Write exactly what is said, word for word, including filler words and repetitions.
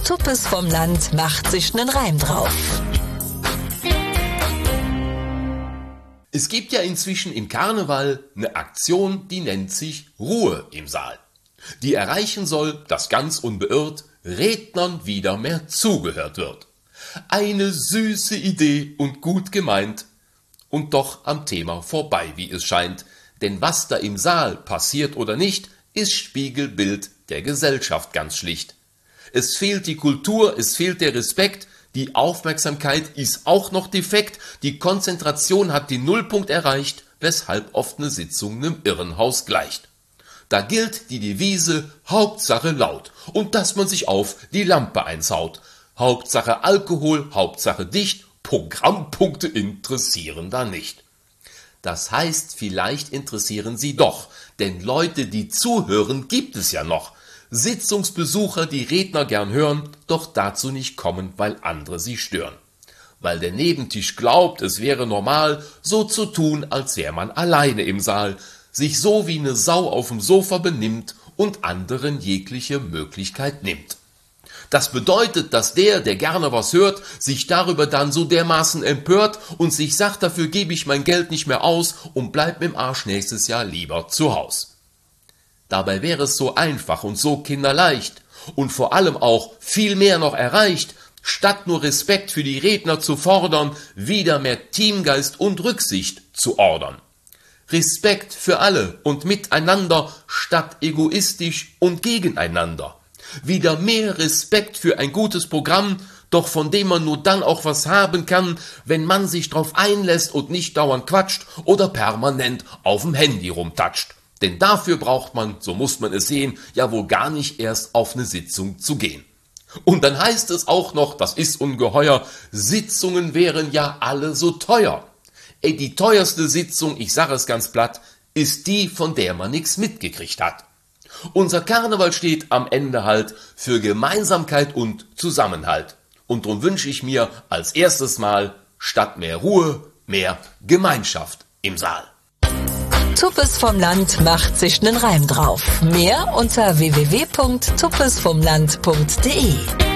Tuppes vom Land macht sich nen Reim drauf. Es gibt ja inzwischen im Karneval eine Aktion, die nennt sich Ruhe im Saal. Die erreichen soll, dass ganz unbeirrt Rednern wieder mehr zugehört wird. Eine süße Idee und gut gemeint und doch am Thema vorbei, wie es scheint. Denn was da im Saal passiert oder nicht, ist Spiegelbild der Gesellschaft ganz schlicht. Es fehlt die Kultur, es fehlt der Respekt, die Aufmerksamkeit ist auch noch defekt, die Konzentration hat den Nullpunkt erreicht, weshalb oft eine Sitzung einem Irrenhaus gleicht. Da gilt die Devise Hauptsache laut und dass man sich auf die Lampe einsaut. Hauptsache Alkohol, Hauptsache dicht, Programmpunkte interessieren da nicht. Das heißt, vielleicht interessieren sie doch, denn Leute, die zuhören, gibt es ja noch. Sitzungsbesucher, die Redner gern hören, doch dazu nicht kommen, weil andere sie stören. Weil der Nebentisch glaubt, es wäre normal, so zu tun, als wäre man alleine im Saal, sich so wie eine Sau auf dem Sofa benimmt und anderen jegliche Möglichkeit nimmt. Das bedeutet, dass der, der gerne was hört, sich darüber dann so dermaßen empört und sich sagt, dafür gebe ich mein Geld nicht mehr aus und bleib mit dem Arsch nächstes Jahr lieber zu Haus. Dabei wäre es so einfach und so kinderleicht und vor allem auch viel mehr noch erreicht, statt nur Respekt für die Redner zu fordern, wieder mehr Teamgeist und Rücksicht zu ordern. Respekt für alle und miteinander statt egoistisch und gegeneinander. Wieder mehr Respekt für ein gutes Programm, doch von dem man nur dann auch was haben kann, wenn man sich drauf einlässt und nicht dauernd quatscht oder permanent auf dem Handy rumtatscht. Denn dafür braucht man, so muss man es sehen, ja wohl gar nicht erst auf eine Sitzung zu gehen. Und dann heißt es auch noch, das ist ungeheuer, Sitzungen wären ja alle so teuer. Ey, die teuerste Sitzung, ich sage es ganz platt, ist die, von der man nichts mitgekriegt hat. Unser Karneval steht am Ende halt für Gemeinsamkeit und Zusammenhalt. Und drum wünsche ich mir als erstes Mal statt mehr Ruhe, mehr Gemeinschaft im Saal. Tuppes vom Land macht sich nen Reim drauf. Mehr unter w w w punkt tuppes vom land punkt de.